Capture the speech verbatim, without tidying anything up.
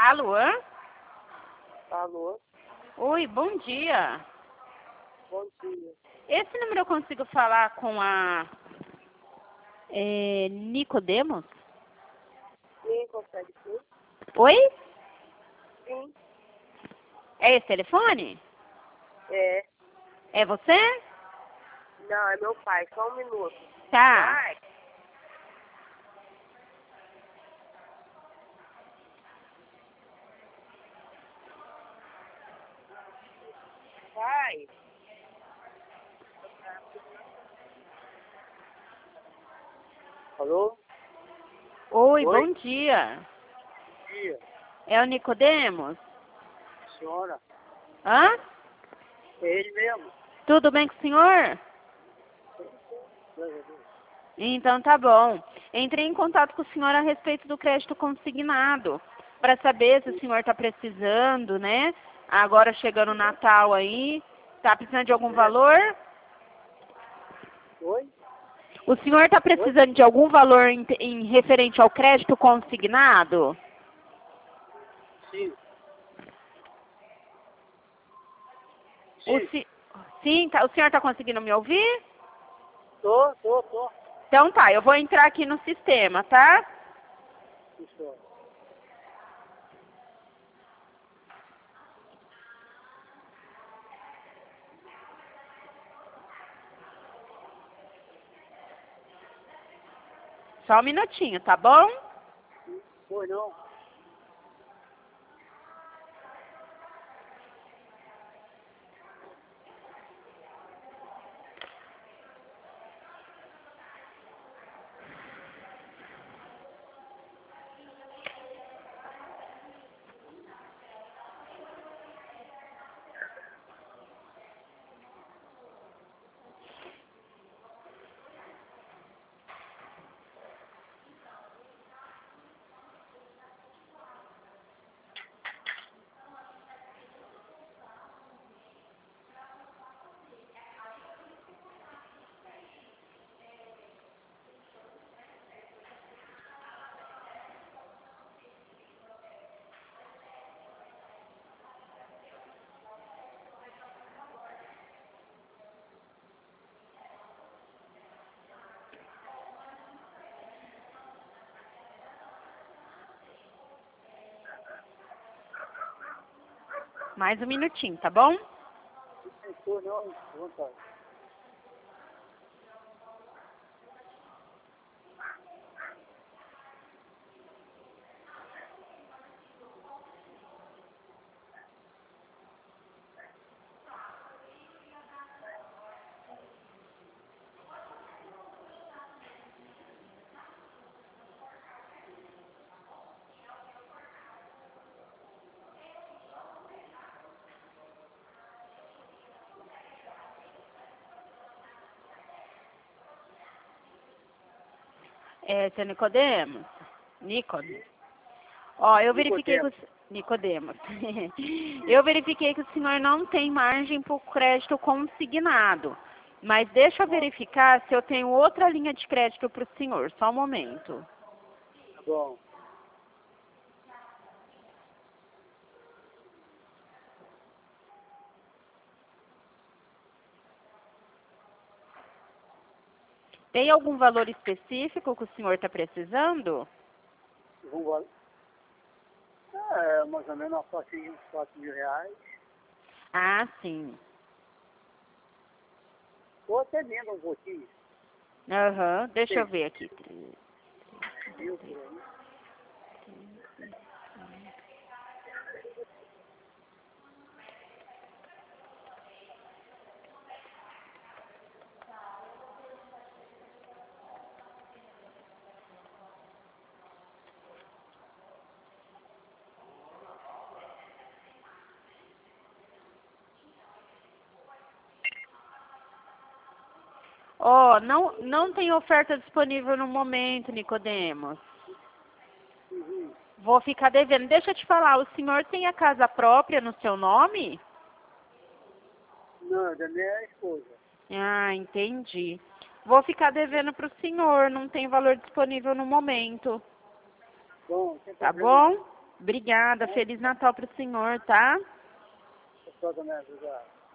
Alô? Alô? Oi, bom dia. Bom dia. Esse número eu consigo falar com a é, Nicodemos? Sim, consegue sim? Oi? Sim. É esse telefone? É. É você? Não, é meu pai. Só um minuto. Tá. Pai. Pai. Alô? Oi, Oi? bom dia. Bom dia. É o Nicodemos? Senhora? Hã? É ele mesmo? Tudo bem com o senhor? Então tá bom. Entrei em contato com o senhor a respeito do crédito consignado, para saber se o senhor está precisando, né? Agora chegando o Natal aí, tá precisando de algum valor? Oi? O senhor está precisando de algum valor em, em referente ao crédito consignado? Sim. O Sim. si... Sim, tá... o senhor está conseguindo me ouvir? Tô, tô, tô. Então tá, eu vou entrar aqui no sistema, tá? Sim, senhora. Só um minutinho, tá bom? Foi não. Mais um minutinho, tá bom? Não foi não. Vontade. É, seu Nicodemos? Nicodemos. Ó, eu verifiquei que o... Nicodemos. Eu verifiquei que o senhor não tem margem para o crédito consignado. Mas deixa eu verificar se eu tenho outra linha de crédito para o senhor. Só um momento. Tá bom. Tem algum valor específico que o senhor está precisando? Vamos embora. É, mais ou menos uma faixinha de uns quatro mil reais. Ah, sim. Ou até menos um pouquinho. Aham, deixa eu Sim. ver aqui. Mil por aí. Ó, não, não tem oferta disponível no momento, Nicodemos. Uhum. Vou ficar devendo. Deixa eu te falar, o senhor tem a casa própria no seu nome? Não, da minha esposa. Ah, entendi. Vou ficar devendo para o senhor, não tem valor disponível no momento. Bom, sem Tá problema bom? não. Obrigada. Feliz Natal para o senhor, tá? Só também, obrigado.